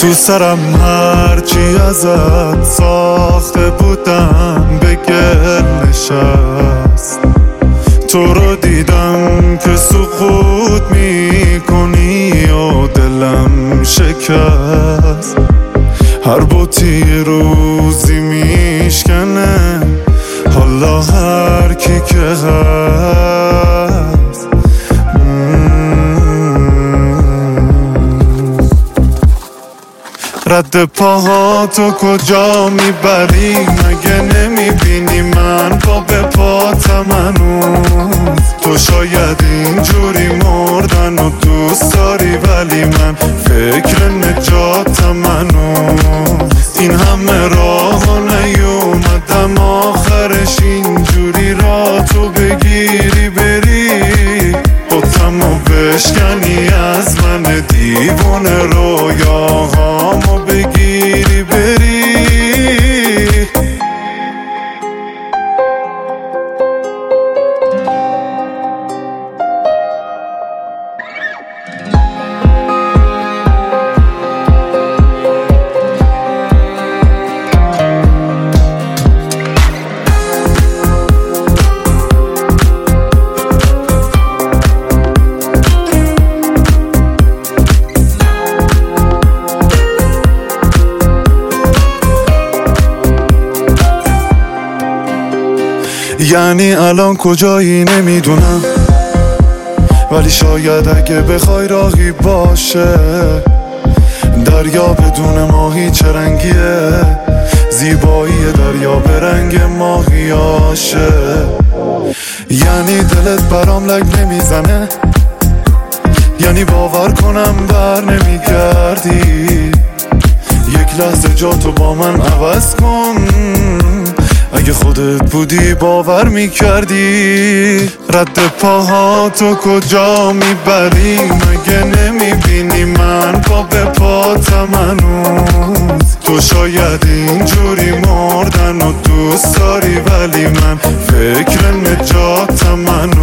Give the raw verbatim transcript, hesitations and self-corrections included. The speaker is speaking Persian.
تو سرم هرچی ازت ساخته بودم به گل نشست. تو رو دیدم که سقوط میکنی و دلم شکست. هر بوتی روزی میشکنه حالا هر کی که هست. رد پاهاتو کجا میبری؟ مگه نمیبینی من پا به پاتم هنوز؟ تو شاید اینجوری مردن و دوست داری ولی من فکر نجاتم هنوز. این همه راه و نیومدم آخرش اینجوری را تو بگیری بری بطمو بشکنی از من دیوونه رویاهامو بگیری بری. یعنی الان کجایی نمیدونم، ولی شاید اگه بخوای راهی باشه. دریا بدون ماهی چه رنگیه؟ زیبایی دریا به رنگ ماهیاشه. یعنی دلت برام لگ نمیزنه؟ یعنی باور کنم بر نمیگردی؟ یک لحظه جاتو با من عوض کن، اگه خودت بودی باور میکردی. رد پاهاتو کجا میبری؟ مگه نمیبینی من پا به پاتم هنوز؟ تو شاید اینجوری مردن و دوست داری ولی من فکر نجاتم هنوز.